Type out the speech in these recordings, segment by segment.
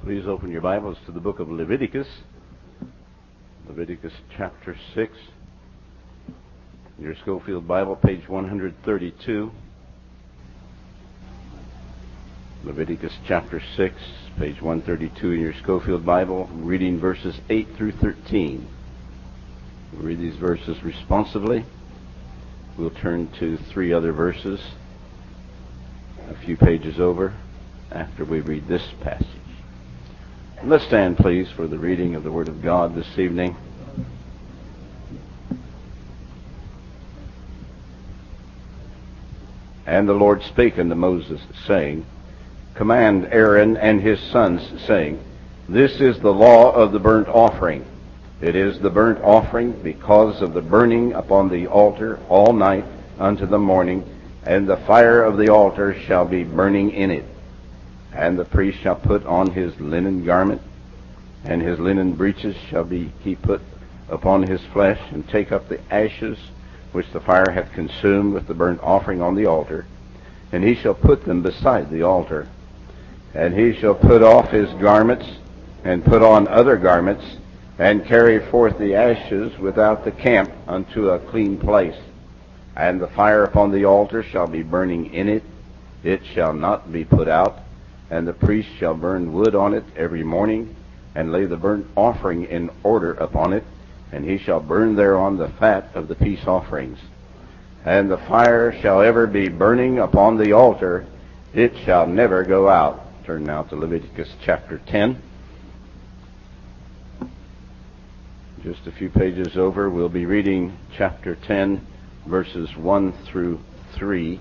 Please open your Bibles to the book of Leviticus. Leviticus chapter 6. Your Schofield Bible, page 132. Leviticus chapter 6, page 132 in your Schofield Bible, reading verses 8 through 13. We'll read these verses responsively. We'll turn to three other verses a few pages over after we read this passage. Let's stand, please, for the reading of the Word of God this evening. And the Lord spake unto Moses, saying, Command Aaron and his sons, saying, This is the law of the burnt offering. It is the burnt offering because of the burning upon the altar all night unto the morning, and the fire of the altar shall be burning in it. And the priest shall put on his linen garment, and his linen breeches shall he put upon his flesh, and take up the ashes which the fire hath consumed with the burnt offering on the altar, and he shall put them beside the altar. And he shall put off his garments, and put on other garments, and carry forth the ashes without the camp unto a clean place. And the fire upon the altar shall be burning in it, it shall not be put out. And the priest shall burn wood on it every morning, and lay the burnt offering in order upon it, and he shall burn thereon the fat of the peace offerings. And the fire shall ever be burning upon the altar, it shall never go out. Turn now to Leviticus chapter 10. Just a few pages over, we'll be reading chapter 10, verses 1 through 3.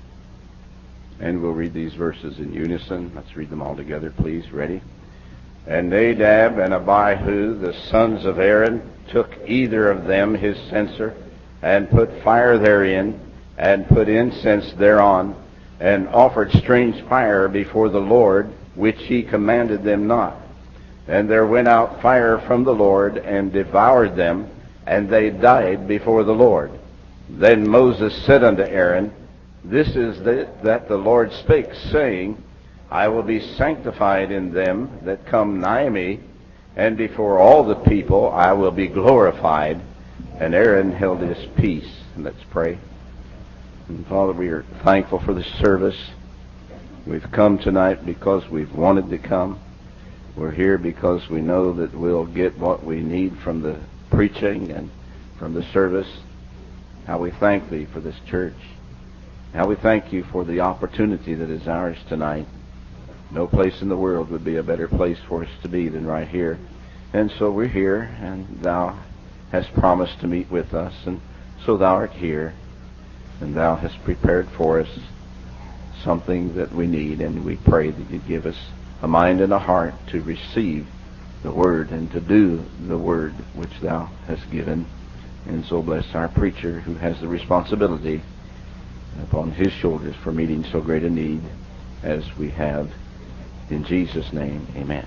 And we'll read these verses in unison. Let's read them all together, please. Ready? And Nadab and Abihu, the sons of Aaron, took either of them his censer, and put fire therein, and put incense thereon, and offered strange fire before the Lord, which he commanded them not. And there went out fire from the Lord, and devoured them, and they died before the Lord. Then Moses said unto Aaron, This is that the Lord spake, saying, I will be sanctified in them that come nigh me, and before all the people I will be glorified. And Aaron held his peace. And let's pray. And Father, we are thankful for this service. We've come tonight because we've wanted to come. We're here because we know that we'll get what we need from the preaching and from the service. How we thank Thee for this church. How we thank You for the opportunity that is ours tonight. No place in the world would be a better place for us to be than right here. And so we're here, and Thou hast promised to meet with us, and so Thou art here, and Thou hast prepared for us something that we need, and we pray that You give us a mind and a heart to receive the Word and to do the Word which Thou hast given. And so bless our preacher who has the responsibility upon his shoulders for meeting so great a need as we have. In Jesus' name, amen.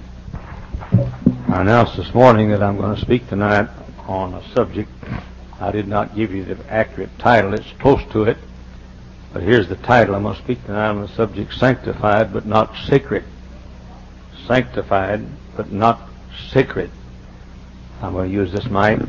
I announced this morning that I'm going to speak tonight on a subject. I did not give you the accurate title. It's close to it. But here's the title. I'm going to speak tonight on the subject, Sanctified but not Sacred. Sanctified but not sacred. I'm going to use this mic.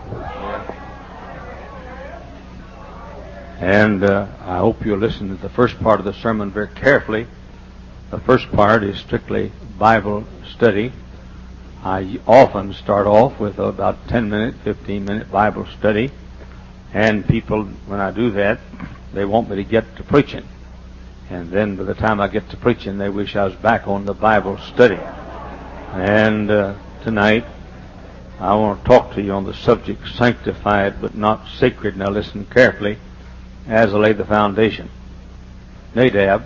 And I hope you'll listen to the first part of the sermon very carefully. The first part is strictly Bible study. I often start off with about 10-minute, 15-minute Bible study. And people, when I do that, they want me to get to preaching. And then by the time I get to preaching, they wish I was back on the Bible study. And tonight, I want to talk to you on the subject, Sanctified but not Sacred. Now listen carefully as I lay the foundation. Nadab,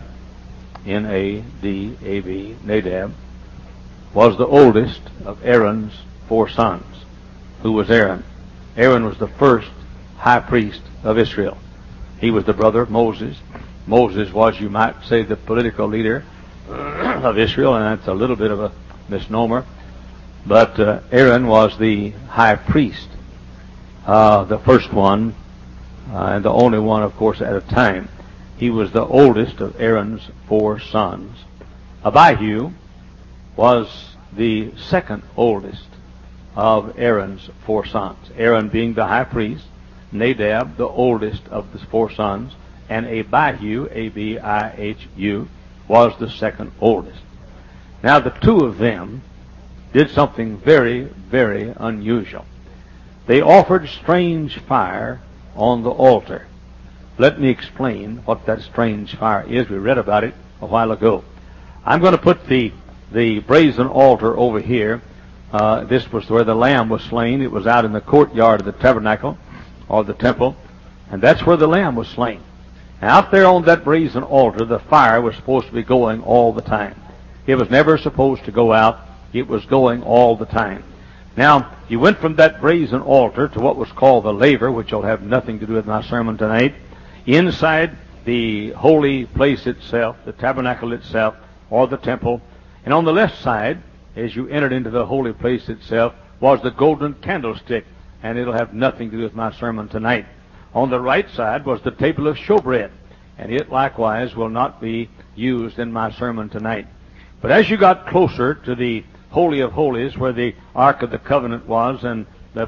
N-A-D-A-B, Nadab, was the oldest of Aaron's 4 sons. Who was Aaron? Aaron was the first high priest of Israel. He was the brother of Moses. Moses was, you might say, the political leader of Israel, and that's a little bit of a misnomer. But Aaron was the high priest, the first one, and the only one, of course, at a time. He was the oldest of Aaron's 4 sons. Abihu was the second oldest of Aaron's four sons. Aaron being the high priest, Nadab the oldest of the four sons, and Abihu, A-B-I-H-U, was the second oldest. Now the two of them did something very, very unusual. They offered strange fire on the altar. Let me explain what that strange fire is. We read about it a while ago. I'm going to put the brazen altar over here. This was where the lamb was slain. It was out in the courtyard of the tabernacle or the temple, and that's where the lamb was slain. And out there on that brazen altar, the fire was supposed to be going all the time. It was never supposed to go out. It was going all the time. Now, you went from that brazen altar to what was called the laver, which will have nothing to do with my sermon tonight, inside the holy place itself, the tabernacle itself, or the temple. And on the left side, as you entered into the holy place itself, was the golden candlestick, and it'll have nothing to do with my sermon tonight. On the right side was the table of showbread, and it likewise will not be used in my sermon tonight. But as you got closer to the Holy of Holies, where the Ark of the Covenant was, and the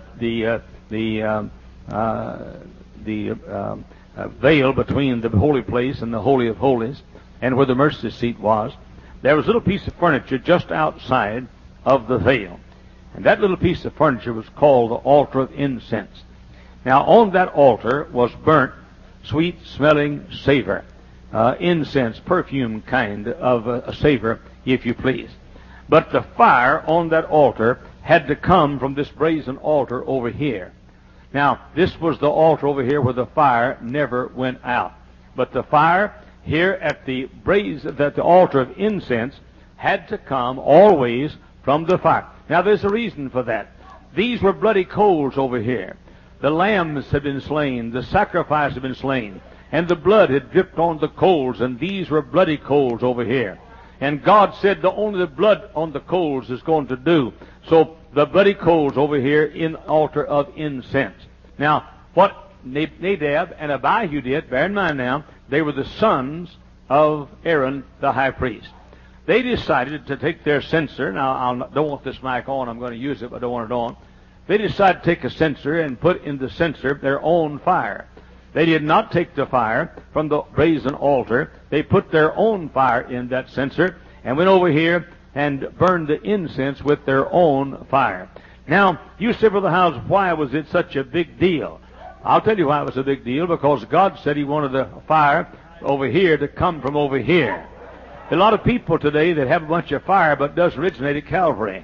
veil between the holy place and the Holy of Holies, and where the mercy seat was, there was a little piece of furniture just outside of the veil. And that little piece of furniture was called the altar of incense. Now on that altar was burnt, sweet-smelling savor, incense, perfume kind of a savor, if you please. But the fire on that altar had to come from this brazen altar over here. Now, this was the altar over here where the fire never went out. But the fire here at the altar of incense had to come always from the fire. Now, there's a reason for that. These were bloody coals over here. The lambs had been slain, the sacrifice had been slain, and the blood had dripped on the coals, and these were bloody coals over here. And God said only the blood on the coals is going to do. So the bloody coals over here in altar of incense. Now, what Nadab and Abihu did, bear in mind now, they were the sons of Aaron the high priest. They decided to take their censer. Now, I don't want this mic on. I'm going to use it, but I don't want it on. They decided to take a censer and put in the censer their own fire. They did not take the fire from the brazen altar. They put their own fire in that censer and went over here and burned the incense with their own fire. Now, you say, Brother Howes, why was it such a big deal? I'll tell you why it was a big deal, because God said He wanted the fire over here to come from over here. A lot of people today that have a bunch of fire, but it does originate at Calvary.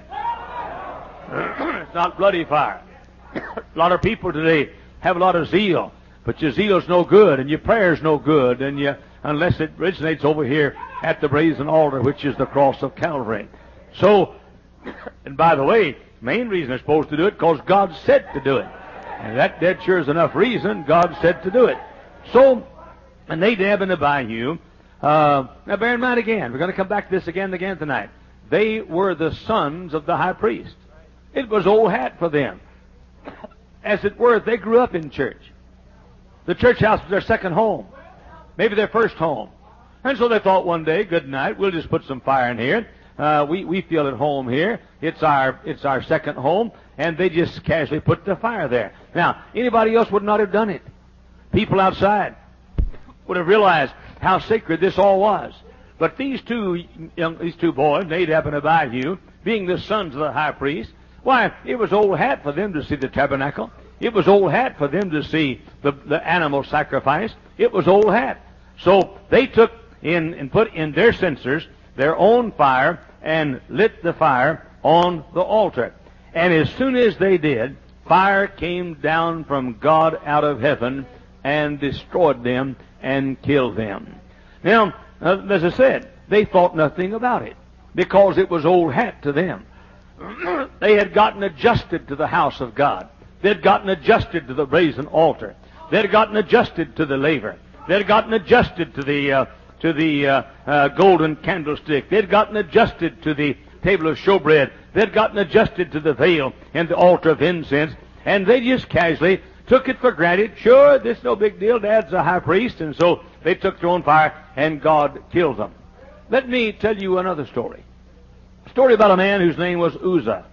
It's not bloody fire. A lot of people today have a lot of zeal, but your zeal's no good, and your prayer's no good, and unless it originates over here at the brazen altar, which is the cross of Calvary. So, and by the way, main reason they're supposed to do it, because God said to do it. And that sure is enough reason. God said to do it. So, and Nadab and Abihu, now bear in mind again, we're going to come back to this again and again tonight. They were the sons of the high priest. It was old hat for them. As it were, they grew up in church. The church house was their second home, maybe their first home. And so they thought one day, good night, we'll just put some fire in here. We feel at home here. It's our second home, and they just casually put the fire there. Now, anybody else would not have done it. People outside would have realized how sacred this all was. But these two boys, Nadab and Abihu, being the sons of the high priest, why, it was old hat for them to see the tabernacle. It was old hat for them to see the animal sacrifice. It was old hat. So they took in and put in their censers their own fire and lit the fire on the altar. And as soon as they did, fire came down from God out of heaven and destroyed them and killed them. Now, as I said, they thought nothing about it because it was old hat to them. They had gotten adjusted to the house of God. They had gotten adjusted to the brazen altar. They had gotten adjusted to the laver. They had gotten adjusted to the golden candlestick. They had gotten adjusted to the table of showbread. They had gotten adjusted to the veil and the altar of incense. And they just casually took it for granted. Sure, this is no big deal. Dad's a high priest. And so they took their own fire and God killed them. Let me tell you another story. Story about a man whose name was Uzzah.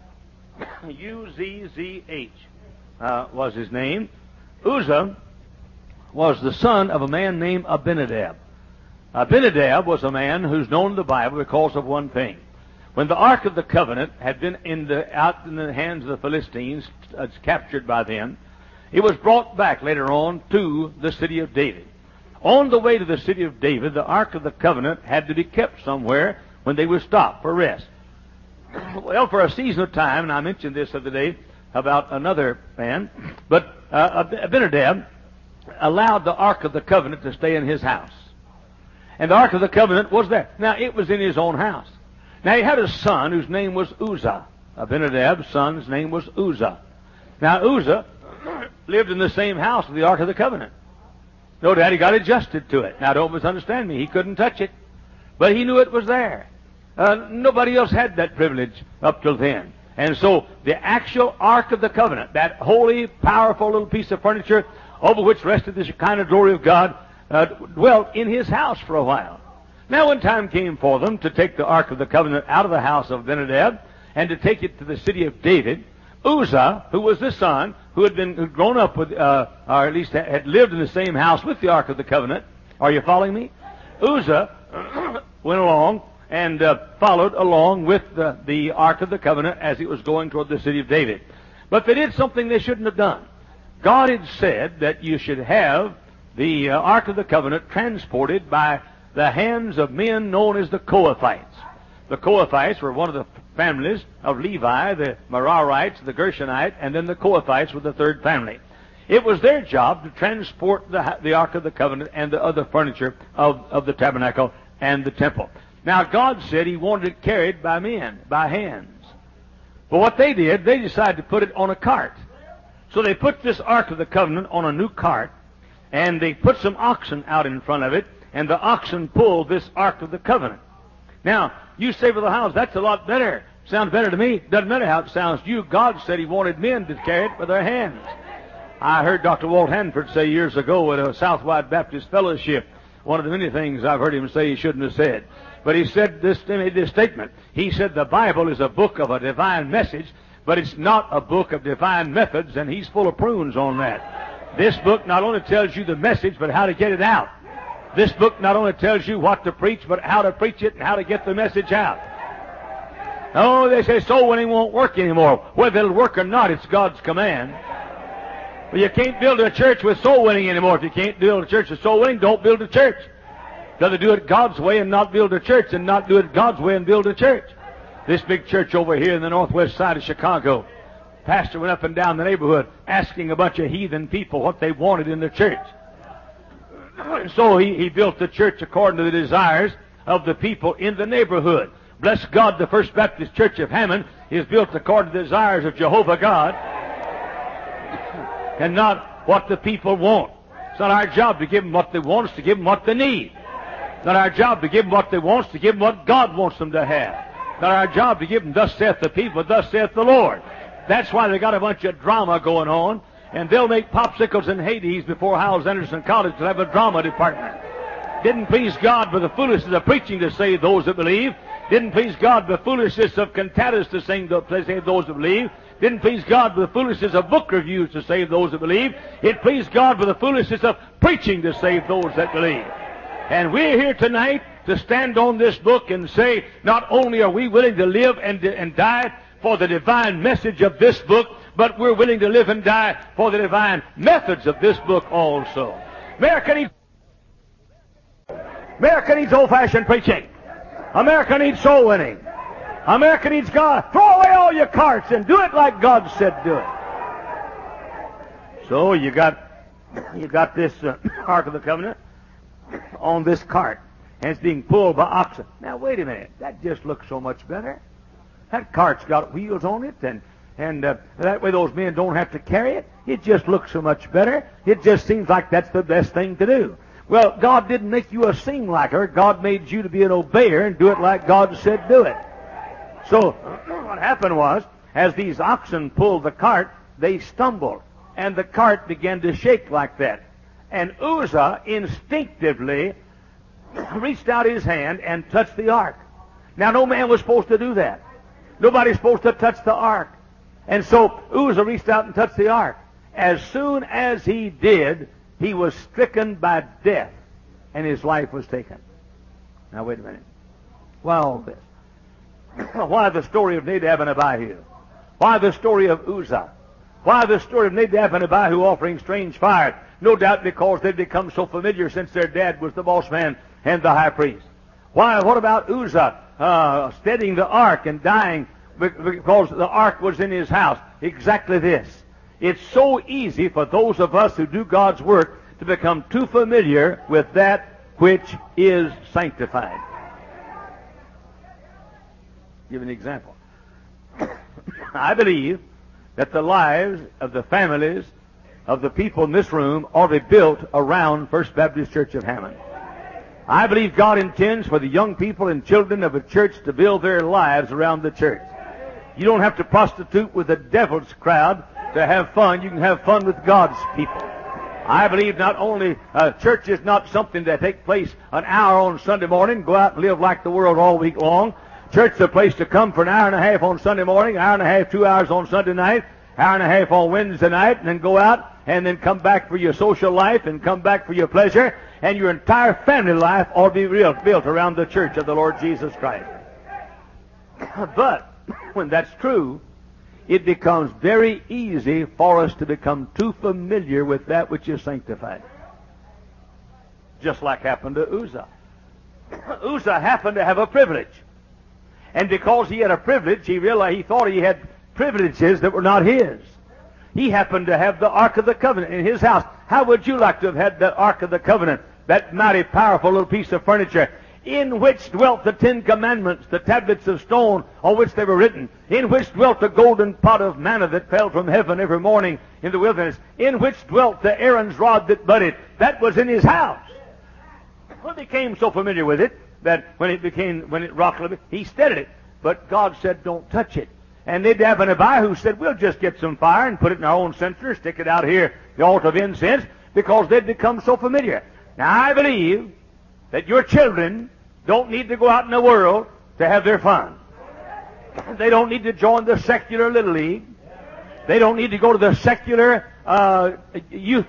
U-Z-Z-H was his name. Uzzah was the son of a man named Abinadab. Abinadab was a man who's known in the Bible because of one thing. When the Ark of the Covenant had been out in the hands of the Philistines, captured by them, it was brought back later on to the city of David. On the way to the city of David, the Ark of the Covenant had to be kept somewhere when they would stop for rest. Well, for a season of time, and I mentioned this the other day about another man, but Abinadab allowed the Ark of the Covenant to stay in his house. And the Ark of the Covenant was there. Now, it was in his own house. Now, he had a son whose name was Uzzah. Abinadab's son's name was Uzzah. Now, Uzzah lived in the same house with the Ark of the Covenant. No doubt he got adjusted to it. Now, don't misunderstand me. He couldn't touch it. But he knew it was there. Nobody else had that privilege up till then. And so, the actual Ark of the Covenant, that holy, powerful little piece of furniture over which rested the Shekinah glory of God, dwelt in his house for a while. Now, when time came for them to take the Ark of the Covenant out of the house of Abinadab and to take it to the city of David, Uzzah, who was the son, who'd grown up with, or at least had lived in the same house with the Ark of the Covenant. Are you following me? Uzzah went along and followed along with the Ark of the Covenant as it was going toward the city of David. But they did something they shouldn't have done. God had said that you should have the Ark of the Covenant transported by the hands of men known as the Kohathites. The Kohathites were one of the families of Levi, the Merarites, the Gershonites, and then the Kohathites were the third family. It was their job to transport the Ark of the Covenant and the other furniture of the tabernacle and the temple. Now, God said He wanted it carried by men, by hands. But what they did, they decided to put it on a cart. So they put this Ark of the Covenant on a new cart, and they put some oxen out in front of it, and the oxen pulled this Ark of the Covenant. Now, you say for the house, that's a lot better. Sounds better to me. Doesn't matter how it sounds to you. God said He wanted men to carry it with their hands. I heard Dr. Walt Hanford say years ago at a Southwide Baptist Fellowship, one of the many things I've heard him say he shouldn't have said. But he said this statement. He said the Bible is a book of a divine message, but it's not a book of divine methods, and he's full of prunes on that. This book not only tells you the message, but how to get it out. This book not only tells you what to preach, but how to preach it and how to get the message out. Oh, they say soul winning won't work anymore. Whether it'll work or not, it's God's command. Well, you can't build a church with soul winning anymore. If you can't build a church with soul winning, don't build a church. Rather do it God's way and not build a church, and not do it God's way and build a church. This big church over here in the northwest side of Chicago, pastor went up and down the neighborhood asking a bunch of heathen people what they wanted in their church. So he built the church according to the desires of the people in the neighborhood. Bless God, the First Baptist Church of Hammond is built according to the desires of Jehovah God and not what the people want. It's not our job to give them what they want, it's to give them what they need. It's not our job to give them what they want, it's to give them what God wants them to have. It's not our job to give them, thus saith the people, thus saith the Lord. That's why they got a bunch of drama going on, and they'll make popsicles in Hades before Howells Anderson College to have a drama department. Didn't please God for the foolishness of preaching to save those that believe. Didn't please God for the foolishness of cantatas to save those that believe. Didn't please God for the foolishness of book reviews to save those that believe. It pleased God for the foolishness of preaching to save those that believe. And we're here tonight to stand on this book and say, not only are we willing to live and die for the divine message of this book, but we're willing to live and die for the divine methods of this book also. America needs old-fashioned preaching. America needs soul winning. America needs God. Throw away all your carts and do it like God said do it. So you got this Ark of the Covenant on this cart, and it's being pulled by oxen. Now wait a minute, that just looks so much better. That cart's got wheels on it, and that way those men don't have to carry it. It just looks so much better. It just seems like that's the best thing to do. Well, God didn't make you a sing-liker. God made you to be an obeyer and do it like God said do it. So what happened was, as these oxen pulled the cart, they stumbled, and the cart began to shake like that. And Uzzah instinctively reached out his hand and touched the ark. Now, no man was supposed to do that. Nobody's supposed to touch the ark. And so Uzzah reached out and touched the ark. As soon as he did, he was stricken by death, and his life was taken. Now, wait a minute. Why all this? Why the story of Nadab and Abihu? Why the story of Uzzah? Why the story of Nadab and Abihu offering strange fire? No doubt because they'd become so familiar since their dad was the boss man and the high priest. Why? What about Uzzah steadying the ark and dying because the ark was in his house? Exactly this. It's so easy for those of us who do God's work to become too familiar with that which is sanctified. Give an example. I believe that the lives of the families of the people in this room ought to be built around First Baptist Church of Hammond. I believe God intends for the young people and children of a church to build their lives around the church. You don't have to prostitute with the devil's crowd to have fun. You can have fun with God's people. I believe not only church is not something that takes place an hour on Sunday morning, go out and live like the world all week long. Church is a place to come for an hour and a half on Sunday morning, an hour and a half, 2 hours on Sunday night, hour and a half on Wednesday night, and then go out and then come back for your social life and come back for your pleasure, and your entire family life ought to be built around the church of the Lord Jesus Christ. But when that's true, it becomes very easy for us to become too familiar with that which is sanctified. Just like happened to Uzzah. Uzzah happened to have a privilege. And because he had a privilege, he realized he thought he had privileges that were not his. He happened to have the Ark of the Covenant in his house. How would you like to have had the Ark of the Covenant, that mighty powerful little piece of furniture, in which dwelt the Ten Commandments, the tablets of stone on which they were written, in which dwelt the golden pot of manna that fell from heaven every morning in the wilderness, in which dwelt the Aaron's rod that budded? That was in his house. Well, he became so familiar with it that when it rocked a little bit, he steadied it. But God said, don't touch it. And Nadab and Abihu said, we'll just get some fire and put it in our own censer, stick it out here, the altar of incense, because they'd become so familiar. Now, I believe that your children don't need to go out in the world to have their fun. They don't need to join the secular Little League. They don't need to go to the secular youth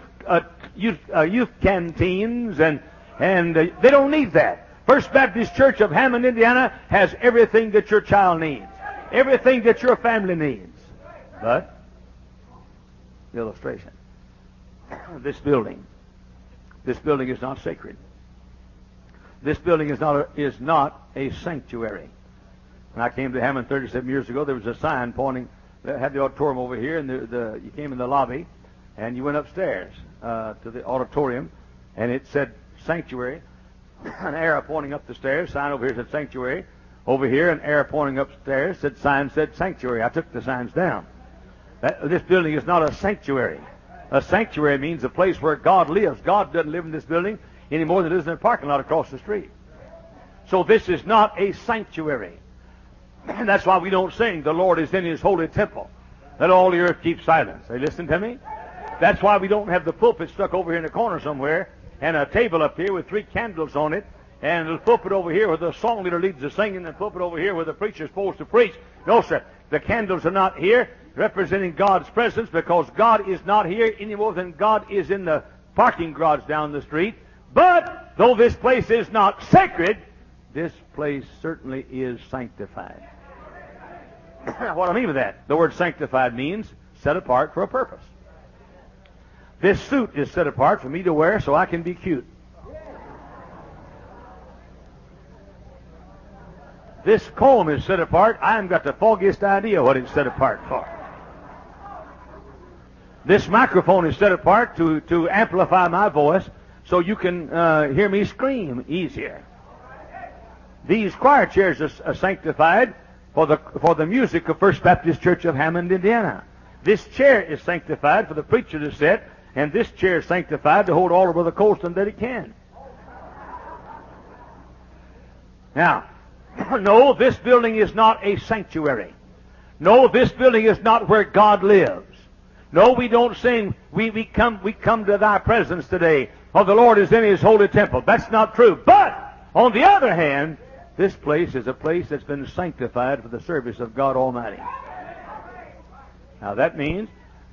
canteens, and they don't need that. First Baptist Church of Hammond, Indiana has everything that your child needs, everything that your family needs. But, illustration, this building is not sacred. This building is not a sanctuary. When I came to Hammond 37 years ago, there was a sign pointing, that had the auditorium over here, and you came in the lobby, and you went upstairs to the auditorium, and it said sanctuary. An arrow pointing up the stairs, sign over here said sanctuary. Over here, an arrow pointing upstairs, sign said sanctuary. I took the signs down. This building is not a sanctuary. A sanctuary means a place where God lives. God doesn't live in this building any more than it is in a parking lot across the street. So this is not a sanctuary. And that's why we don't sing, the Lord is in His holy temple. Let all the earth keep silence. They listen to me? That's why we don't have the pulpit stuck over here in the corner somewhere, and a table up here with 3 candles on it, and the pulpit over here where the song leader leads the singing, and the pulpit over here where the preacher is supposed to preach. No, sir. The candles are not here representing God's presence, because God is not here any more than God is in the parking garage down the street. But though this place is not sacred, this place certainly is sanctified. What do I mean by that? The word sanctified means set apart for a purpose. This suit is set apart for me to wear so I can be cute. This comb is set apart. I haven't got the foggiest idea what it's set apart for. This microphone is set apart to amplify my voice so you can hear me scream easier. These choir chairs are sanctified for the music of First Baptist Church of Hammond, Indiana. This chair is sanctified for the preacher to sit, and this chair is sanctified to hold all of Brother Colston that it can. Now, no, this building is not a sanctuary. No, this building is not where God lives. No, we don't sing, we come to thy presence today, for the Lord is in His holy temple. That's not true. But, on the other hand, This place is a place that's been sanctified for the service of God Almighty. Now that means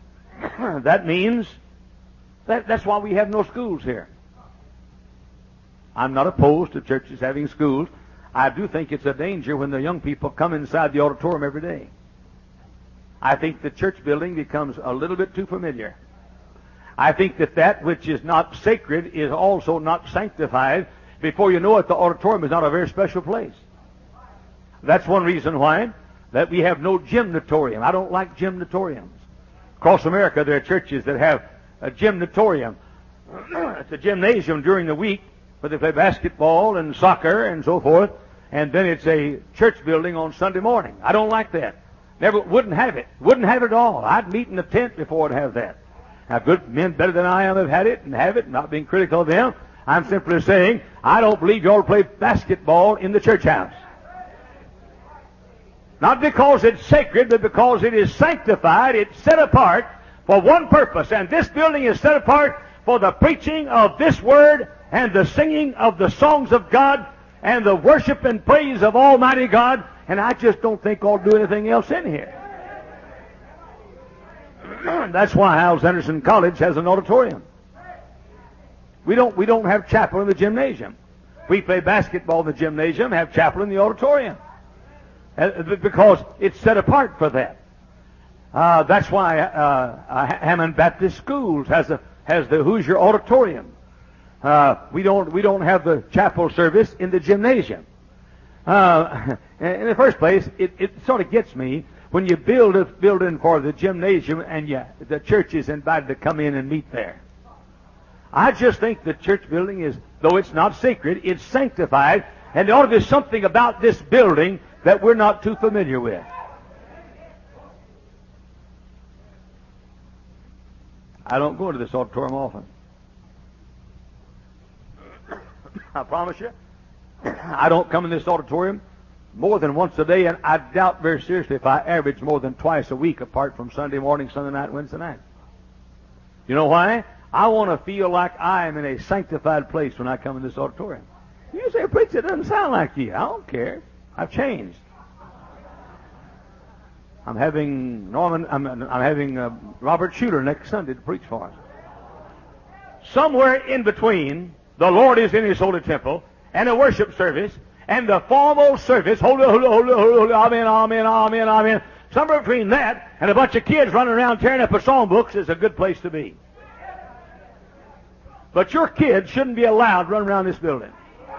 that's why we have no schools here. I'm not opposed to churches having schools. I do think it's a danger when the young people come inside the auditorium every day. I think the church building becomes a little bit too familiar. I think that which is not sacred is also not sanctified. Before you know it, the auditorium is not a very special place. That's one reason why that we have no gymnatorium. I don't like gymnatoriums. Across America, there are churches that have a gymnatorium. It's a gymnasium during the week where they play basketball and soccer and so forth, and then it's a church building on Sunday morning. I don't like that. Wouldn't have it at all. I'd meet in a tent before I'd have that. Now, good men better than I am have had it and have it, not being critical of them. I'm simply saying I don't believe you ought to play basketball in the church house. Not because it's sacred, but because it is sanctified. It's set apart for one purpose. And this building is set apart for the preaching of this Word and the singing of the songs of God and the worship and praise of Almighty God. And I just don't think I'll do anything else in here. That's why Howells Anderson College has an auditorium. We don't have chapel in the gymnasium. We play basketball in the gymnasium, have chapel in the auditorium. Because it's set apart for that. That's why Hammond Baptist Schools has the Hoosier Auditorium. We don't have the chapel service in the gymnasium. In the first place, it sort of gets me when you build a building for the gymnasium and the church is invited to come in and meet there. I just think the church building is, though it's not sacred, it's sanctified, and there ought to be something about this building that we're not too familiar with. I don't go to this auditorium often. I promise you, I don't come in this auditorium more than once a day, and I doubt very seriously if I average more than twice a week apart from Sunday morning, Sunday night, Wednesday night. You know why? I want to feel like I am in a sanctified place when I come in this auditorium. You say, preacher, it doesn't sound like you. I don't care. I've changed. I'm having Robert Schuller next Sunday to preach for us. Somewhere in between, the Lord is in His holy temple, and a worship service, and the formal service, holy, holy, holy, holy, amen, amen, amen, amen. Somewhere between that and a bunch of kids running around tearing up the songbooks is a good place to be. But your kids shouldn't be allowed running around this building.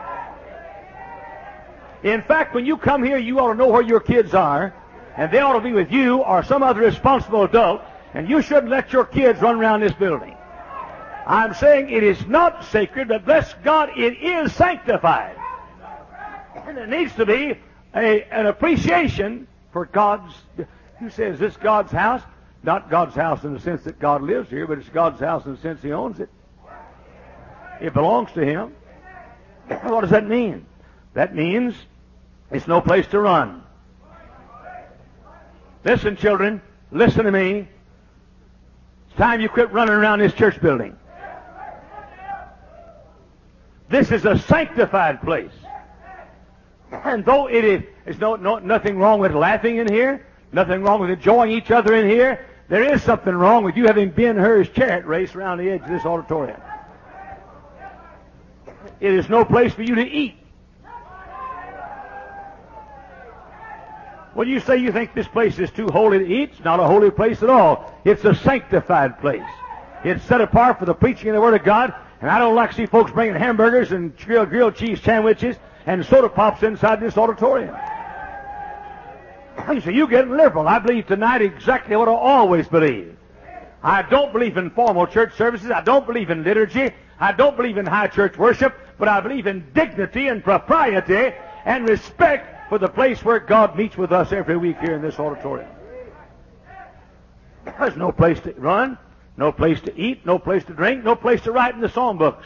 In fact, when you come here, you ought to know where your kids are, and they ought to be with you or some other responsible adult, and you shouldn't let your kids run around this building. I'm saying it is not sacred, but bless God, it is sanctified. And there needs to be an appreciation for God's... You say, is this God's house? Not God's house in the sense that God lives here, but it's God's house in the sense He owns it. It belongs to Him. What does that mean? That means it's no place to run. Listen, children, listen to me. It's time you quit running around this church building. This is a sanctified place. And though there's nothing wrong with laughing in here, nothing wrong with enjoying each other in here, there is something wrong with you having Ben-Hur's chariot race around the edge of this auditorium. It is no place for you to eat. When you say you think this place is too holy to eat, it's not a holy place at all. It's a sanctified place. It's set apart for the preaching of the Word of God, and I don't like to see folks bringing hamburgers and grilled cheese sandwiches and soda pops inside this auditorium. You say, you're getting liberal. I believe tonight exactly what I always believe. I don't believe in formal church services. I don't believe in liturgy. I don't believe in high church worship, but I believe in dignity and propriety and respect for the place where God meets with us every week here in this auditorium. There's no place to run, no place to eat, no place to drink, no place to write in the songbooks.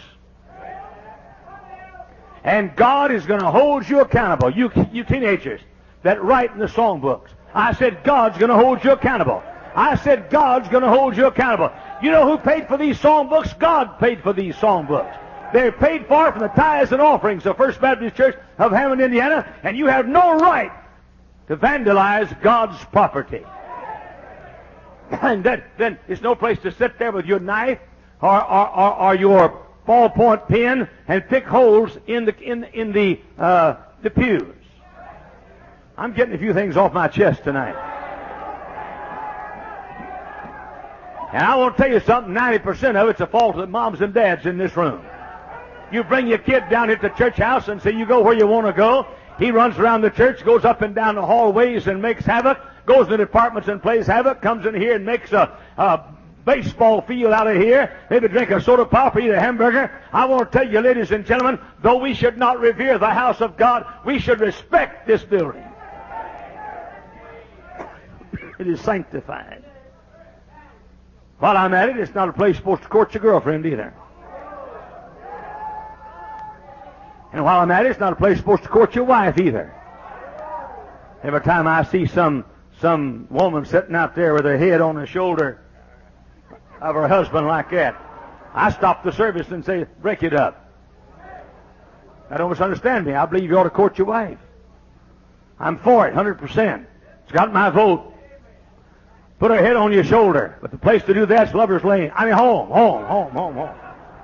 And God is going to hold you accountable, you teenagers that write in the songbooks. I said God's going to hold you accountable. I said God's going to hold you accountable. You know who paid for these songbooks? God paid for these songbooks. They're paid for from the tithes and offerings of First Baptist Church of Hammond, Indiana, and you have no right to vandalize God's property. And then it's no place to sit there with your knife or your ballpoint pen and pick holes in the pews. I'm getting a few things off my chest tonight. And I want to tell you something, 90% of it's the fault of the moms and dads in this room. You bring your kid down here to the church house and say, you go where you want to go. He runs around the church, goes up and down the hallways and makes havoc, goes to the apartments and plays havoc, comes in here and makes a baseball field out of here, maybe drink a soda pop or eat a hamburger. I want to tell you, ladies and gentlemen, though we should not revere the house of God, we should respect this building. It is sanctified. While I'm at it, it's not a place supposed to court your girlfriend either. And while I'm at it, it's not a place supposed to court your wife either. Every time I see some woman sitting out there with her head on the shoulder of her husband like that, I stop the service and say, break it up. Now, don't misunderstand me. I believe you ought to court your wife. I'm for it, 100%. It's got my vote. Put her head on your shoulder. But the place to do that's Lover's Lane. I mean, home.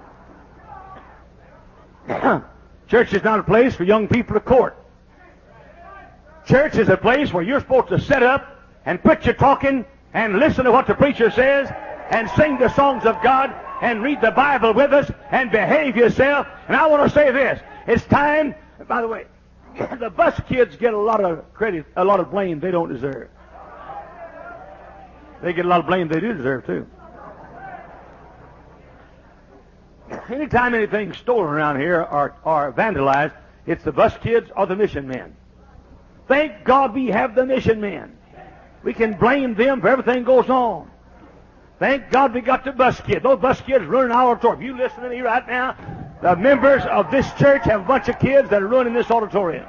Church is not a place for young people to court. Church is a place where you're supposed to sit up and quit your talking and listen to what the preacher says and sing the songs of God and read the Bible with us and behave yourself. And I want to say this. It's time, by the way, the bus kids get a lot of credit, a lot of blame they don't deserve. They get a lot of blame they do deserve, too. Anytime anything's stolen around here or vandalized, it's the bus kids or the mission men. Thank God we have the mission men. We can blame them for everything goes on. Thank God we got the bus kids. Those bus kids ruining our auditorium. You listen to me right now. The members of this church have a bunch of kids that are ruining this auditorium.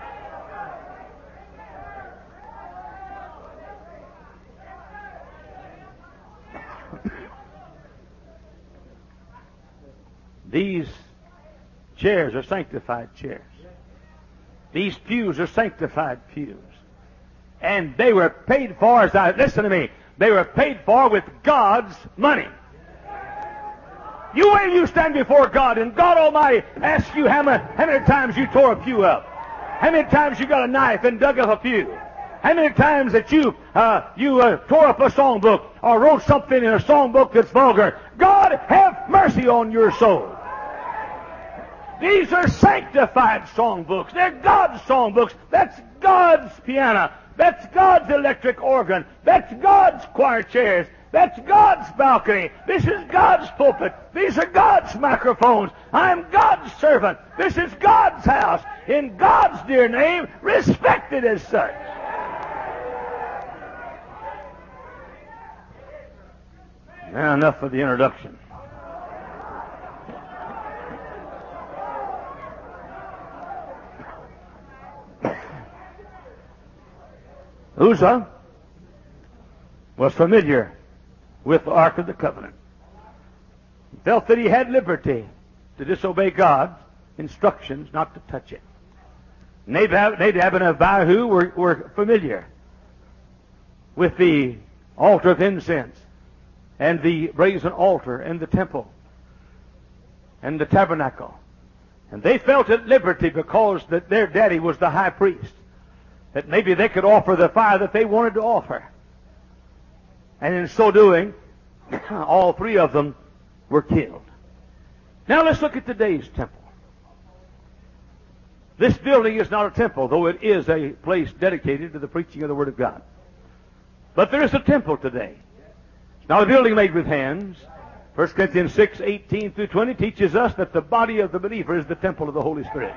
These chairs are sanctified chairs. These pews are sanctified pews. And they were paid for, listen to me, they were paid for with God's money. You wait, you stand before God, and God Almighty asks you how many times you tore a pew up. How many times you got a knife and dug up a pew. How many times that you tore up a songbook or wrote something in a songbook that's vulgar. God have mercy on your soul. These are sanctified songbooks. They're God's songbooks. That's God's piano. That's God's electric organ. That's God's choir chairs. That's God's balcony. This is God's pulpit. These are God's microphones. I'm God's servant. This is God's house. In God's dear name, respected as such. Now, enough of the introduction. Uzzah was familiar with the Ark of the Covenant. He felt that he had liberty to disobey God's instructions not to touch it. Nadab and Abihu were familiar with the altar of incense and the brazen altar and the temple and the tabernacle. And they felt at liberty because that their daddy was the high priest, that maybe they could offer the fire that they wanted to offer. And in so doing, all three of them were killed. Now let's look at today's temple. This building is not a temple, though it is a place dedicated to the preaching of the Word of God. But there is a temple today. It's not a building made with hands. 1 Corinthians 6:18 through 20 teaches us that the body of the believer is the temple of the Holy Spirit.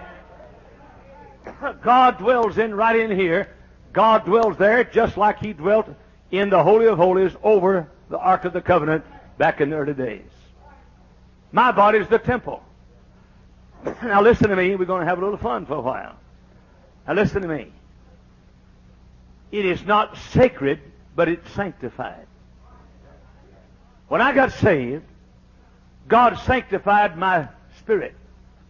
God dwells right in here. God dwells there just like He dwelt in the Holy of Holies over the Ark of the Covenant back in the early days. My body is the temple. Now listen to me. We're going to have a little fun for a while. Now listen to me. It is not sacred, but it's sanctified. When I got saved, God sanctified my spirit.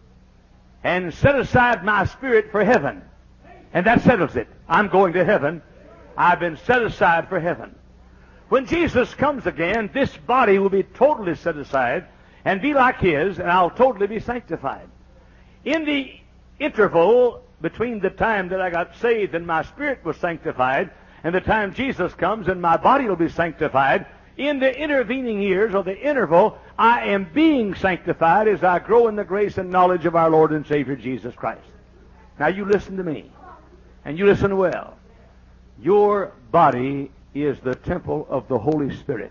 and set aside my spirit for heaven. And that settles it. I'm going to heaven. I've been set aside for heaven. When Jesus comes again, this body will be totally set aside and be like His, and I'll totally be sanctified. In the interval between the time that I got saved and my spirit was sanctified and the time Jesus comes and my body will be sanctified, in the intervening years, or the interval, I am being sanctified as I grow in the grace and knowledge of our Lord and Savior Jesus Christ. Now you listen to me, and you listen well. Your body is the temple of the Holy Spirit.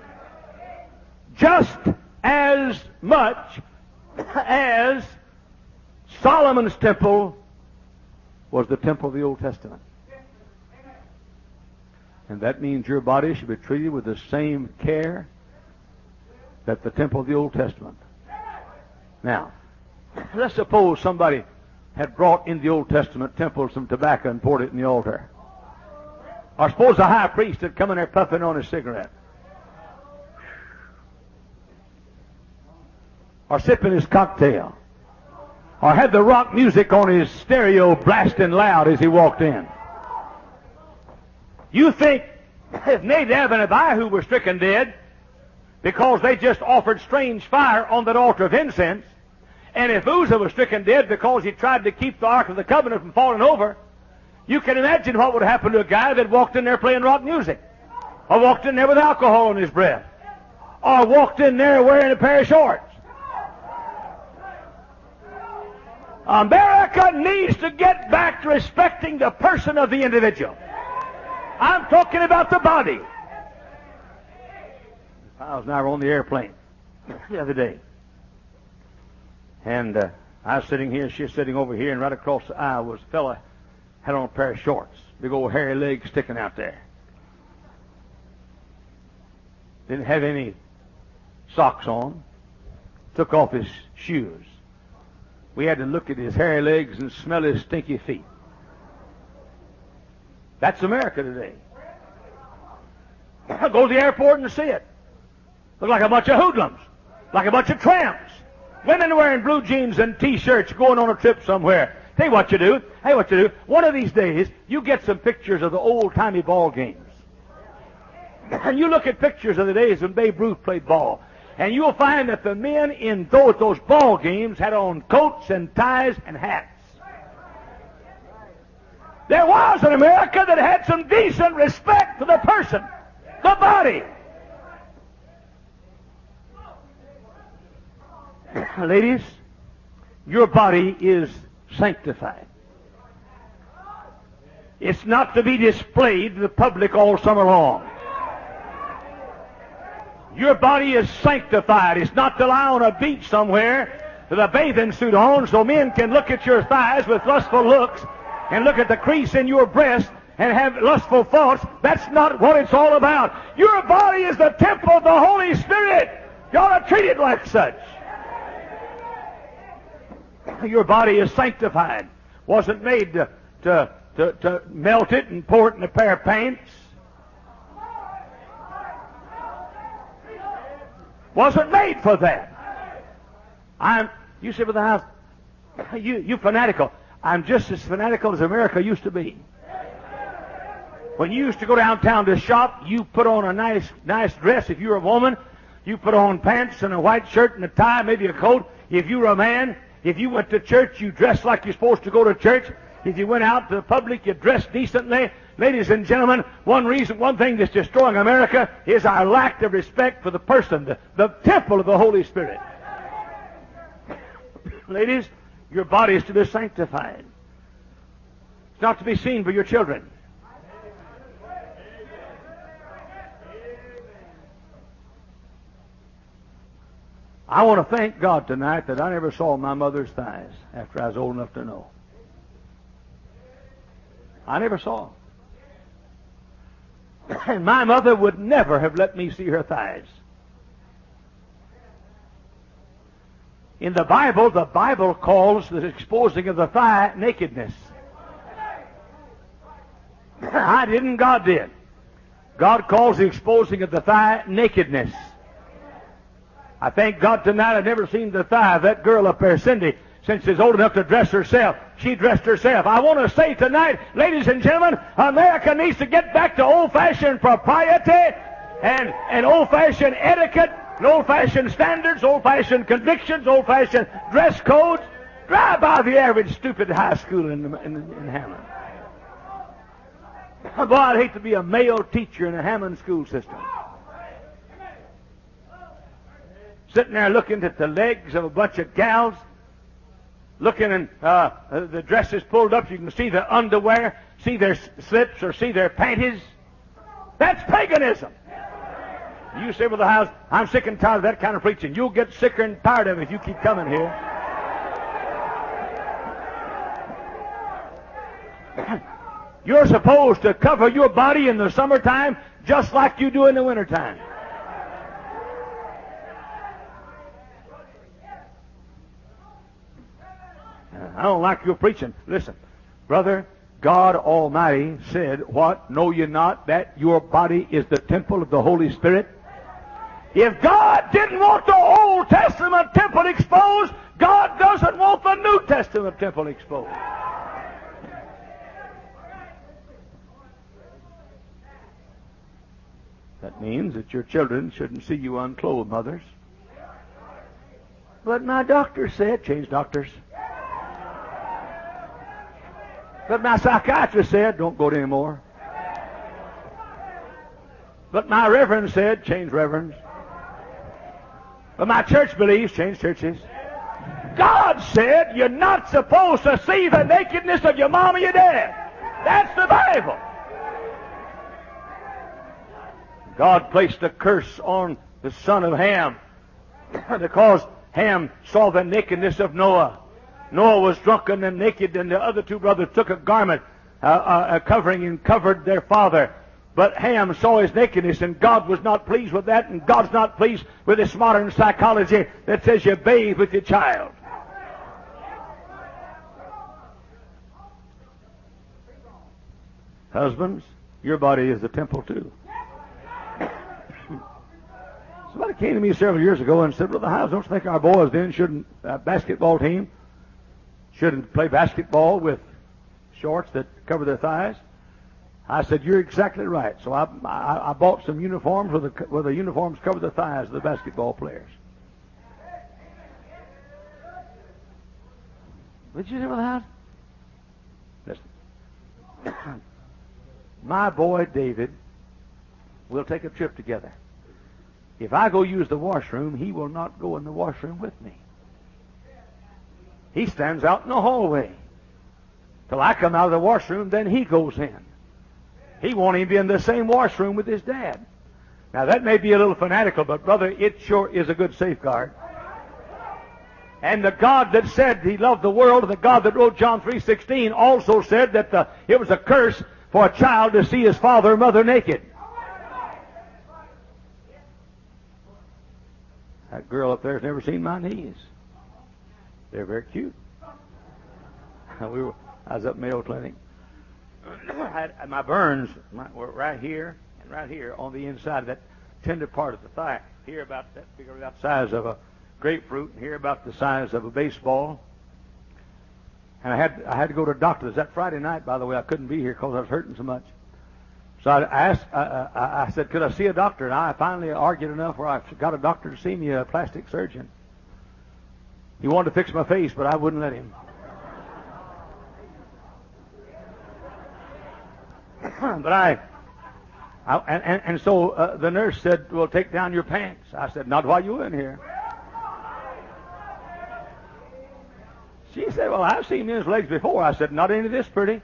Just as much as Solomon's temple was the temple of the Old Testament. And that means your body should be treated with the same care that the temple of the Old Testament. Now, let's suppose somebody had brought in the Old Testament temple some tobacco and poured it in the altar. Or suppose the high priest had come in there puffing on his cigarette. Or sipping his cocktail. Or had the rock music on his stereo blasting loud as he walked in. You think if Nadab and Abihu were stricken dead because they just offered strange fire on that altar of incense, and if Uzzah was stricken dead because he tried to keep the Ark of the Covenant from falling over, you can imagine what would happen to a guy that walked in there playing rock music, or walked in there with alcohol in his breath, or walked in there wearing a pair of shorts. America needs to get back to respecting the person of the individual. I'm talking about the body. Piles and I were on the airplane the other day. And I was sitting here, she was sitting over here, and right across the aisle was a fella had on a pair of shorts. Big old hairy legs sticking out there. Didn't have any socks on. Took off his shoes. We had to look at his hairy legs and smell his stinky feet. That's America today. Go to the airport and see it. Look like a bunch of hoodlums. Like a bunch of tramps. Women wearing blue jeans and T-shirts going on a trip somewhere. Tell you what you do. Hey, what you do. One of these days, you get some pictures of the old-timey ball games. And you look at pictures of the days when Babe Ruth played ball. And you'll find that the men in those ball games had on coats and ties and hats. There was an America that had some decent respect for the person, the body. Ladies, your body is sanctified. It's not to be displayed to the public all summer long. Your body is sanctified. It's not to lie on a beach somewhere with a bathing suit on so men can look at your thighs with lustful looks and look at the crease in your breast and have lustful thoughts. That's not what it's all about. Your body is the temple of the Holy Spirit. You ought to treat it like such. Your body is sanctified. Wasn't made to melt it and pour it in a pair of pants. Wasn't made for that. You say with the house, you fanatical. I'm just as fanatical as America used to be. When you used to go downtown to shop, you put on a nice dress. If you were a woman, you put on pants and a white shirt and a tie, maybe a coat. If you were a man, if you went to church, you dressed like you're supposed to go to church. If you went out to the public, you dressed decently. Ladies and gentlemen, one thing that's destroying America is our lack of respect for the person, the temple of the Holy Spirit. Ladies, your body is to be sanctified. It's not to be seen for your children. I want to thank God tonight that I never saw my mother's thighs after I was old enough to know. I never saw them. And my mother would never have let me see her thighs. In the Bible calls the exposing of the thigh nakedness. I didn't, God did. God calls the exposing of the thigh nakedness. I thank God tonight I've never seen the thigh of that girl up there, Cindy, Since she's old enough to dress herself, she dressed herself. I want to say tonight, ladies and gentlemen, America needs to get back to old-fashioned propriety and old-fashioned etiquette, and old-fashioned standards, old-fashioned convictions, old-fashioned dress codes. Drive by the average stupid high school in Hammond. Boy, I'd hate to be a male teacher in a Hammond school system. Sitting there looking at the legs of a bunch of gals, looking and the dresses pulled up, you can see their underwear, see their slips, or see their panties. That's paganism. You say, well, the house, I'm sick and tired of that kind of preaching. You'll get sicker and tired of it if you keep coming here. You're supposed to cover your body in the summertime just like you do in the wintertime. I don't like your preaching. Listen, brother, God Almighty said, what? Know ye not that your body is the temple of the Holy Spirit? If God didn't want the Old Testament temple exposed, God doesn't want the New Testament temple exposed. That means that your children shouldn't see you unclothed, mothers. But my doctor said, change doctors. But my psychiatrist said, don't go to anymore. But my reverend said, change reverends. But my church believes, change churches. God said you're not supposed to see the nakedness of your mom or your dad. That's the Bible. God placed a curse on the son of Ham because Ham saw the nakedness of Noah. Noah was drunken and naked, and the other two brothers took a garment, a covering, and covered their father. But Ham saw his nakedness, and God was not pleased with that, and God's not pleased with this modern psychology that says you bathe with your child. Husbands, your body is the temple too. Somebody came to me several years ago and said, Brother Hiles, don't you think our boys then shouldn't, basketball team, shouldn't play basketball with shorts that cover their thighs? I said, you're exactly right. So I bought some uniforms where the uniforms cover the thighs of the basketball players. What did you say, Brother Hiles? Listen. My boy David will take a trip together. If I go use the washroom, he will not go in the washroom with me. He stands out in the hallway. Till I come out of the washroom, then he goes in. He won't even be in the same washroom with his dad. Now, that may be a little fanatical, but, brother, it sure is a good safeguard. And the God that said he loved the world, and the God that wrote John 3:16 also said that it was a curse for a child to see his father or mother naked. That girl up there has never seen my knees. They're very cute. I was up in Mayo Clinic. My burns were right here and right here on the inside of that tender part of the thigh. Here about that big, about the size of a grapefruit, and here about the size of a baseball. And I had to go to a doctor. That Friday night, by the way, I couldn't be here because I was hurting so much. So I said, could I see a doctor? And I finally argued enough where I got a doctor to see me, a plastic surgeon. He wanted to fix my face, but I wouldn't let him. But so the nurse said, well, take down your pants. I said, not while you're in here. She said, well, I've seen men's legs before. I said, not any of this pretty.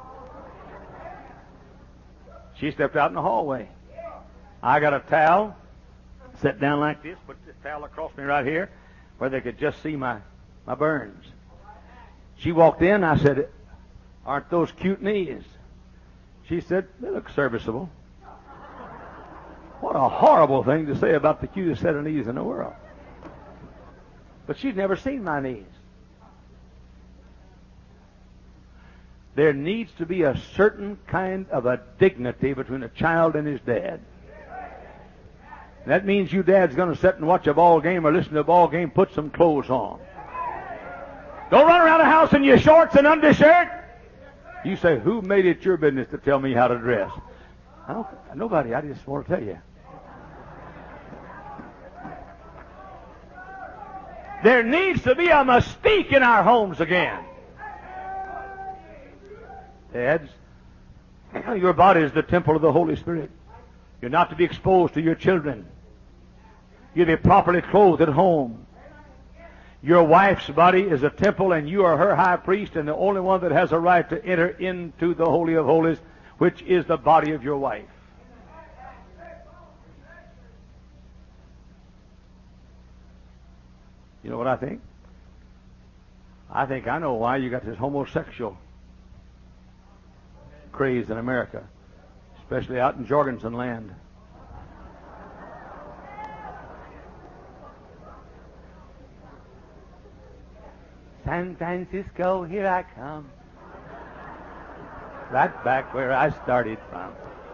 She stepped out in the hallway. I got a towel, sat down like this, put the towel across me right here, where they could just see my burns. She walked in. I said, aren't those cute knees? She said, they look serviceable. What a horrible thing to say about the cutest set of knees in the world. But she'd never seen my knees. There needs to be a certain kind of a dignity between a child and his dad. That means you dad's going to sit and watch a ball game or listen to a ball game, put some clothes on. Don't run around the house in your shorts and undershirt. You say, who made it your business to tell me how to dress? Nobody. I just want to tell you. There needs to be a mystique in our homes again. Dads, your body is the temple of the Holy Spirit. You're not to be exposed to your children. You're to be properly clothed at home. Your wife's body is a temple, and you are her high priest, and the only one that has a right to enter into the Holy of Holies, which is the body of your wife. You know what I think? I think I know why you got this homosexual craze in America, especially out in Jorgensen land. San Francisco, here I come. Right back where I started from.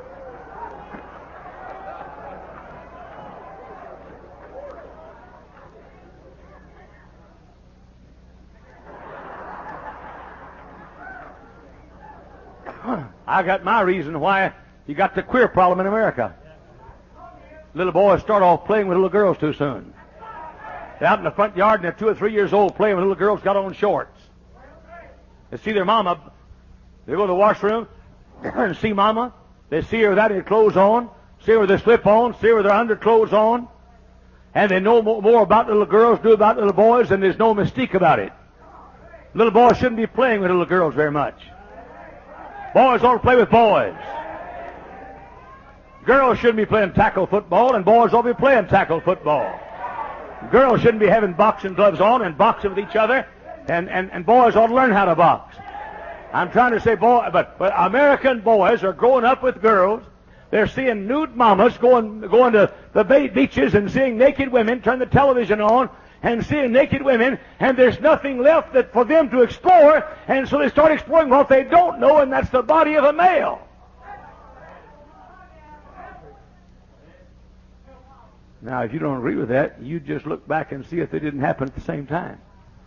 I got my reason why you got the queer problem in America. Little boys start off playing with little girls too soon. They're out in the front yard and they're 2 or 3 years old playing with little girls got on shorts. They see their mama. They go to the washroom and see mama. They see her without her clothes on, see her with her slip on, see her with her underclothes on. And they know more about little girls do about little boys, and there's no mystique about it. Little boys shouldn't be playing with little girls very much. Boys ought to play with boys. Girls shouldn't be playing tackle football, and boys ought to be playing tackle football. Girls shouldn't be having boxing gloves on and boxing with each other, and boys ought to learn how to box. I'm trying to say but American boys are growing up with girls. They're seeing nude mamas going to the beaches and seeing naked women, turn the television on, and seeing naked women, and there's nothing left for them to explore, and so they start exploring what they don't know, and that's the body of a male. Now, if you don't agree with that, you just look back and see if they didn't happen at the same time.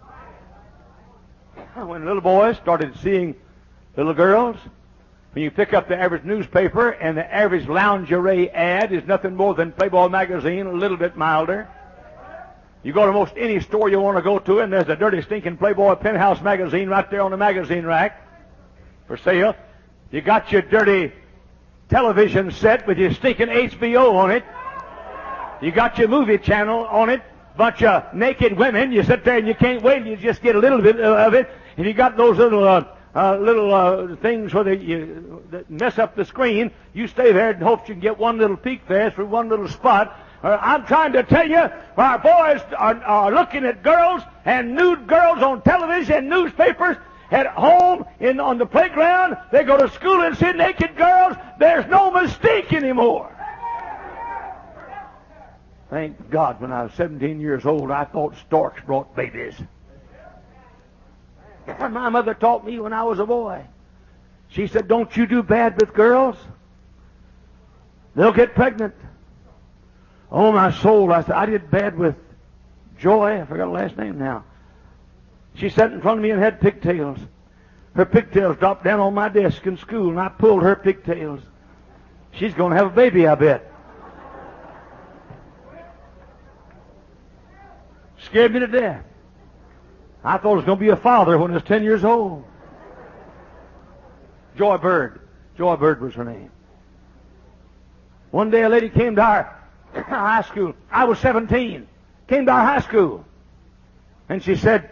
When little boys started seeing little girls, when you pick up the average newspaper and the average lingerie ad is nothing more than Playboy magazine, a little bit milder. You go to most any store you want to go to, and there's a dirty, stinking Playboy Penthouse magazine right there on the magazine rack for sale. You got your dirty television set with your stinking HBO on it. You got your movie channel on it. Bunch of naked women. You sit there and you can't wait. You just get a little bit of it. And you got those little things where that mess up the screen. You stay there and hope you can get one little peek there through one little spot. I'm trying to tell you, our boys are looking at girls and nude girls on television, newspapers, at home, on the playground. They go to school and see naked girls. There's no mystique anymore. Thank God, when I was 17 years old, I thought storks brought babies. My mother taught me when I was a boy. She said, don't you do bad with girls. They'll get pregnant. Oh, my soul. I said, I did bad with Joy. I forgot her last name now. She sat in front of me and had pigtails. Her pigtails dropped down on my desk in school, and I pulled her pigtails. She's going to have a baby, I bet. Scared me to death. I thought it was going to be a father when I was 10 years old. Joy Bird. Joy Bird was her name. One day a lady came to our high school. I was 17. Came to our high school. And she said,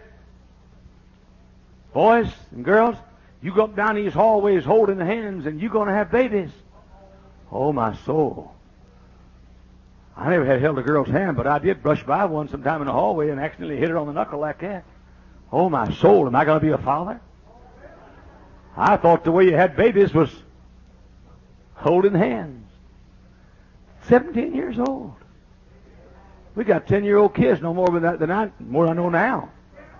boys and girls, you go up down these hallways holding hands and you're going to have babies. Oh, my soul. I never had held a girl's hand, but I did brush by one sometime in the hallway and accidentally hit her on the knuckle like that. Oh, my soul, am I going to be a father? I thought the way you had babies was holding hands. 17 years old. We got 10-year-old kids no more than I know now.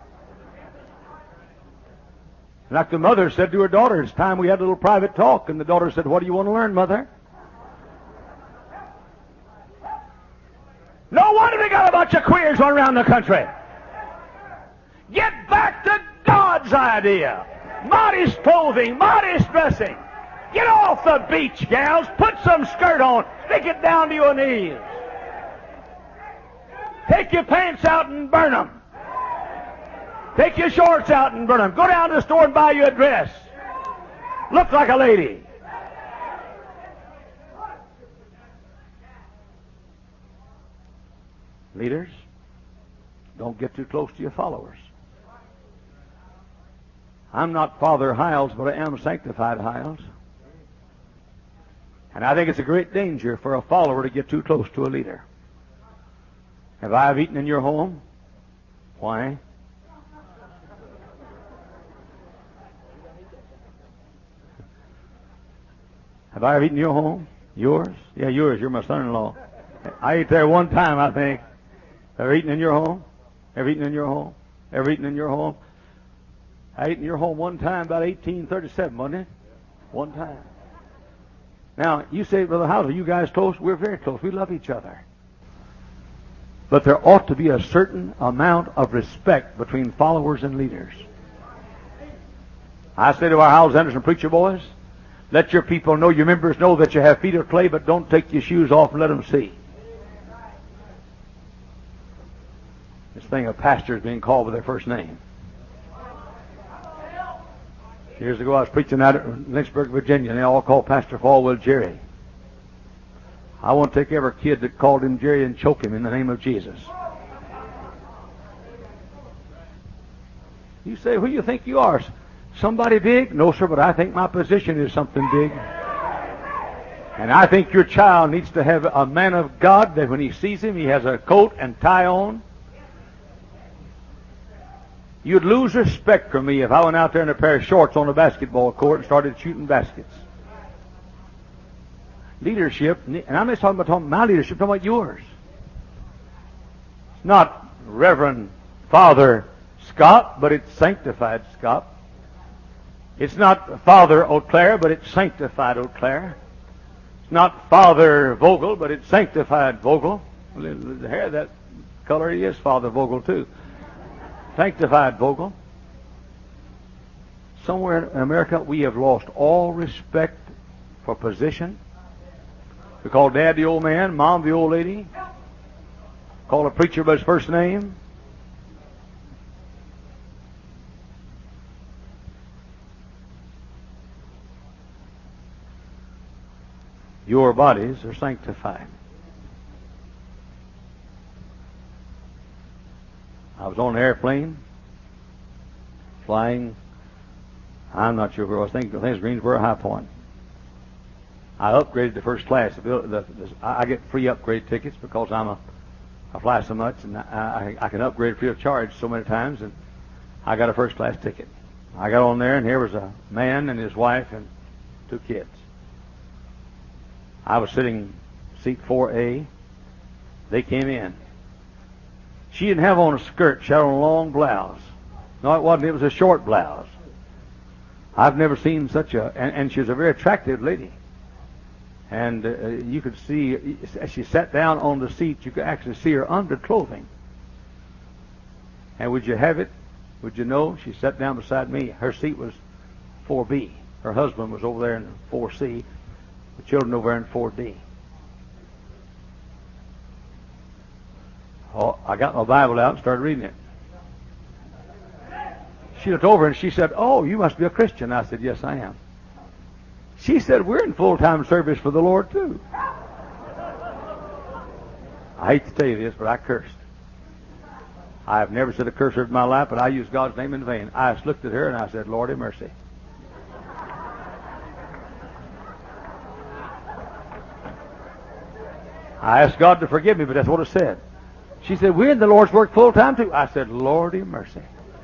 Like the mother said to her daughter, it's time we had a little private talk, and the daughter said, what do you want to learn, Mother? No wonder they got a bunch of queers all around the country. Get back to dog's idea. Modest clothing, modest dressing. Get off the beach, gals. Put some skirt on. Stick it down to your knees. Take your pants out and burn them. Take your shorts out and burn them. Go down to the store and buy you a dress. Look like a lady. Leaders, don't get too close to your followers. I'm not Father Hiles, but I am Sanctified Hiles. And I think it's a great danger for a follower to get too close to a leader. Have I eaten in your home? Why? Have I ever eaten in your home? Yours? Yeah, yours. You're my son-in-law. I ate there one time, I think. Ever eaten in your home? Ever eaten in your home? Ever eaten in your home? I ate in your home one time, about 1837, wasn't it? One time. Now, you say, Brother Howell, are you guys close? We're very close. We love each other. But there ought to be a certain amount of respect between followers and leaders. I say to our Howells Anderson preacher boys, let your people know, your members know that you have feet of clay, but don't take your shoes off and let them see. This thing of pastors being called by their first name. Years ago, I was preaching out at Lynchburg, Virginia, and they all called Pastor Falwell Jerry. I want to take every kid that called him Jerry and choke him in the name of Jesus. You say, who do you think you are? Somebody big? No, sir, but I think my position is something big. And I think your child needs to have a man of God that when he sees him, he has a coat and tie on. You'd lose respect for me if I went out there in a pair of shorts on a basketball court and started shooting baskets. Leadership, and I'm not talking about my leadership, I'm talking about yours. It's not Reverend Father Scott, but it's Sanctified Scott. It's not Father Eau Claire, but it's Sanctified Eau Claire. It's not Father Vogel, but it's Sanctified Vogel. The hair that color, he is Father Vogel too. Sanctified Vogel. Somewhere in America, we have lost all respect for position. We call Dad the old man, Mom the old lady. Call a preacher by his first name. Your bodies are sanctified. I was on an airplane, flying, I'm not sure where I was thinking, I think it's Greensboro High Point. I upgraded to first class. I get free upgrade tickets because I fly so much, and I can upgrade free of charge so many times, and I got a first class ticket. I got on there, and here was a man and his wife and 2 kids. I was sitting seat 4A. They came in. She didn't have on a skirt. She had on a long blouse. No, it wasn't. It was a short blouse. I've never seen such a... And she was a very attractive lady. And you could see, as she sat down on the seat, you could actually see her underclothing. And would you have it? Would you know? She sat down beside me. Her seat was 4B. Her husband was over there in 4C. The children over there in 4D. Oh, I got my Bible out and started reading it. She looked over and she said, "Oh, you must be a Christian." I said, "Yes, I am." She said, "We're in full-time service for the Lord, too." I hate to tell you this, but I cursed. I have never said a curse word in my life, but I used God's name in vain. I just looked at her and I said, "Lord have mercy." I asked God to forgive me, but that's what it said. She said, "We're in the Lord's work full-time, too." I said, "Lord have mercy."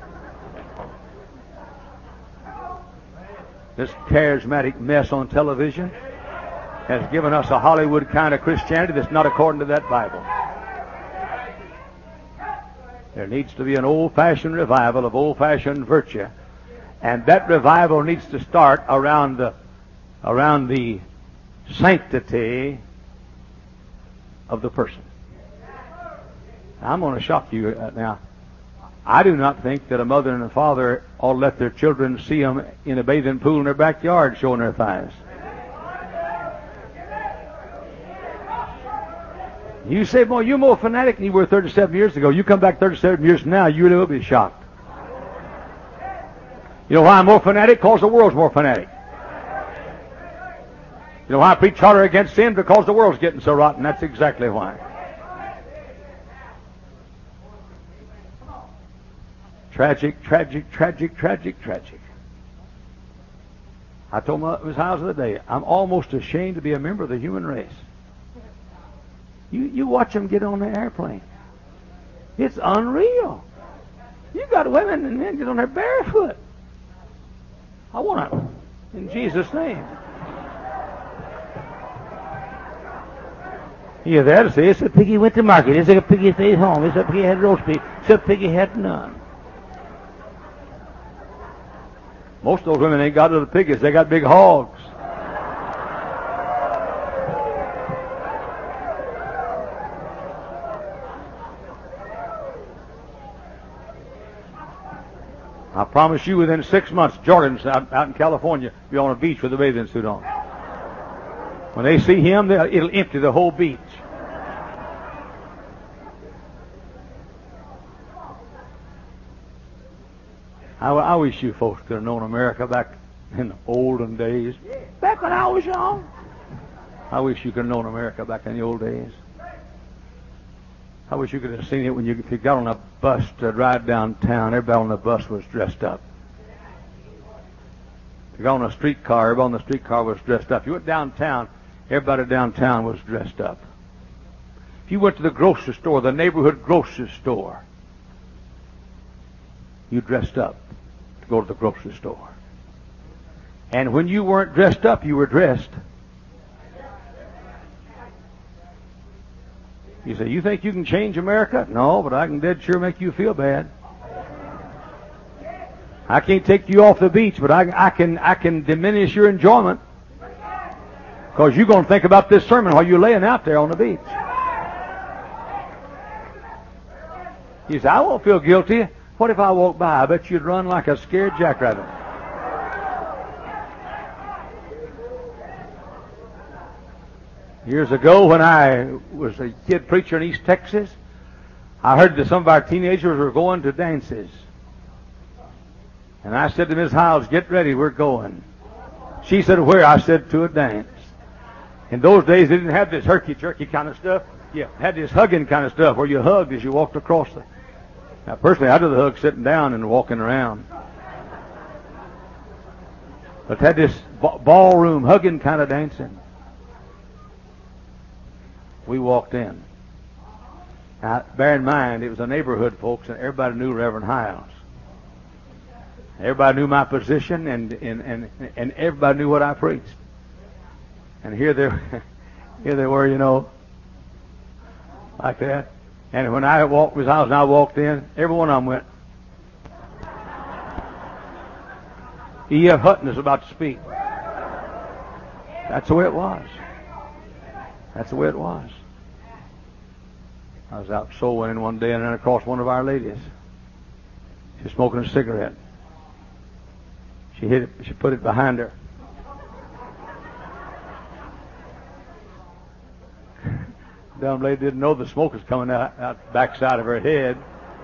This charismatic mess on television has given us a Hollywood kind of Christianity that's not according to that Bible. There needs to be an old-fashioned revival of old-fashioned virtue, and that revival needs to start around the sanctity of the person. I'm going to shock you now. I do not think that a mother and a father ought to let their children see them in a bathing pool in their backyard showing their thighs. You say, boy, you're more fanatic than you were 37 years ago. You come back 37 years from now, you will be shocked. You know why I'm more fanatic? Because the world's more fanatic. You know why I preach harder against sin? Because the world's getting so rotten. That's exactly why. Tragic, tragic, tragic, tragic, tragic. I told Ms. Howes the other day, I'm almost ashamed to be a member of the human race. You watch them get on the airplane. It's unreal. You got women and men get on there barefoot. I want to, in Jesus' name. Yeah, that'll say, it's a piggy went to market. It's a piggy stayed home. It's a piggy had roast beef. It's a piggy had none. Most of those women ain't got little piggies. They got big hogs. I promise you, within 6 months, Jordan's out in California be on a beach with a bathing suit on. When they see him, it'll empty the whole beach. I wish you folks could have known America back in the olden days. Back when I was young. I wish you could have known America back in the old days. I wish you could have seen it when if you got on a bus to ride downtown, everybody on the bus was dressed up. If you got on a streetcar, everybody on the streetcar was dressed up. If you went downtown, everybody downtown was dressed up. If you went to the grocery store, the neighborhood grocery store, you dressed up to go to the grocery store. And when you weren't dressed up, you were dressed. You say, you think you can change America? No, but I can dead sure make you feel bad. I can't take you off the beach, but I can diminish your enjoyment. Because you're going to think about this sermon while you're laying out there on the beach. You say, I won't feel guilty. What if I walk by? I bet you'd run like a scared jackrabbit. Years ago, when I was a kid preacher in East Texas, I heard that some of our teenagers were going to dances. And I said to Ms. Howes, get ready, we're going. She said, where? I said, to a dance. In those days, they didn't have this herky-jerky kind of stuff. You had this hugging kind of stuff where you hugged as you walked across the... Now, personally, I'd rather hug sitting down and walking around. But had this ballroom hugging kind of dancing. We walked in. Now, bear in mind, it was a neighborhood, folks, and everybody knew Reverend Hiles. Everybody knew my position, and everybody knew what I preached. And here they were, you know, like that. And when I walked his house and I walked in, every one of them went. E.F. Hutton is about to speak. That's the way it was. That's the way it was. I was out soul winning one day and ran across one of our ladies. She's smoking a cigarette. She hit it. She put it behind her. The dumb lady didn't know the smoke was coming out the backside of her head.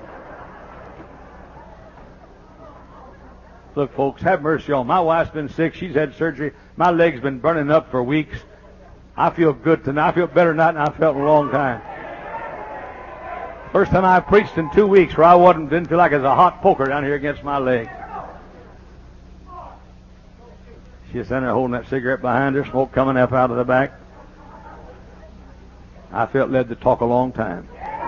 Look, folks, have mercy on me. My wife's been sick. She's had surgery. My leg's been burning up for weeks. I feel good tonight. I feel better tonight than I felt in a long time. First time I preached in 2 weeks where I didn't feel like it was a hot poker down here against my leg. She was sitting there holding that cigarette behind her, smoke coming up out of the back. I felt led to talk a long time.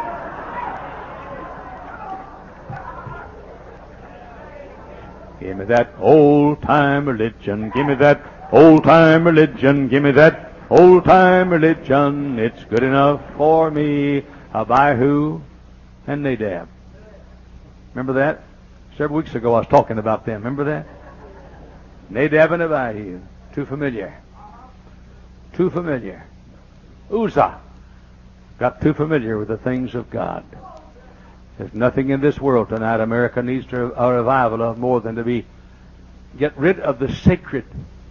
Give me that old-time religion. Give me that old-time religion. Give me that old-time religion. It's good enough for me. Abihu and Nadab. Remember that? Several weeks ago I was talking about them. Remember that? Nadab and Abihu. Too familiar. Too familiar. Uzzah got too familiar with the things of God. There's nothing in this world tonight America needs a revival of more than to get rid of the sacred,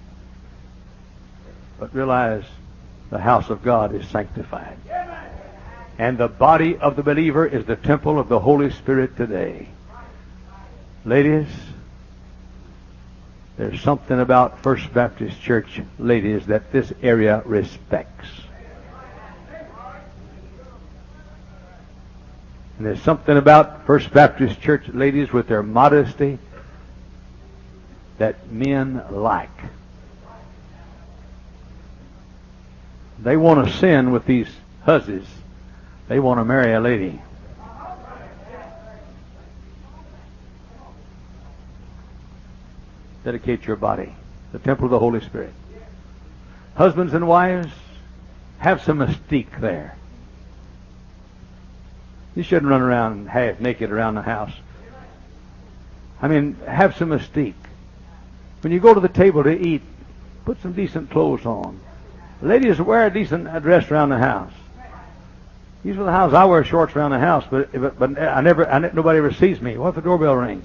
but realize the house of God is sanctified. And the body of the believer is the temple of the Holy Spirit today. Ladies, there's something about First Baptist Church, ladies, that this area respects. And there's something about First Baptist Church, ladies, with their modesty that men like. They want to sin with these hussies. They want to marry a lady. Dedicate your body, the temple of the Holy Spirit. Husbands and wives, have some mystique there. You shouldn't run around half naked around the house. I mean, have some mystique. When you go to the table to eat, put some decent clothes on. Ladies, wear a decent dress around the house. Usually the house, I wear shorts around the house, but nobody ever sees me. What if the doorbell rings?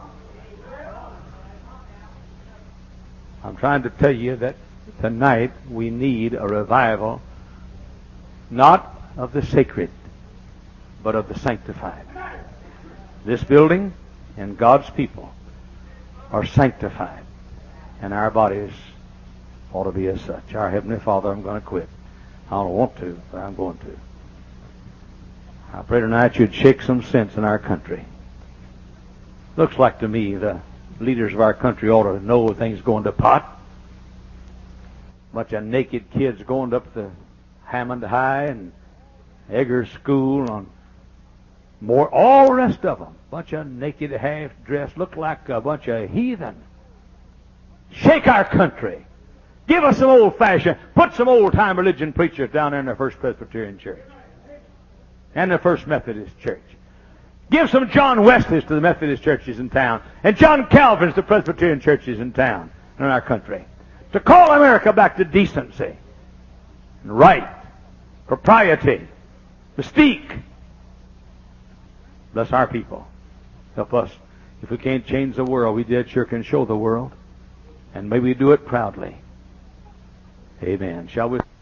I'm trying to tell you that tonight we need a revival, not of the sacred, but of the sanctified. This building and God's people are sanctified, and our bodies ought to be as such. Our Heavenly Father, I'm going to quit. I don't want to, but I'm going to. I pray tonight you'd shake some sense in our country. Looks like to me the leaders of our country ought to know things going to pot. Bunch of naked kids going up to Hammond High and Eggers School on more, all the rest of them. Bunch of naked, half-dressed, look like a bunch of heathen. Shake our country. Give us some old-fashioned, put some old-time religion preachers down there in the First Presbyterian Church and the First Methodist Church. Give some John Wesleys to the Methodist churches in town and John Calvins to Presbyterian churches in town in our country, to call America back to decency and right, propriety, mystique. Bless our people. Help us. If we can't change the world, we dead sure can show the world. And may we do it proudly. Amen. Shall we?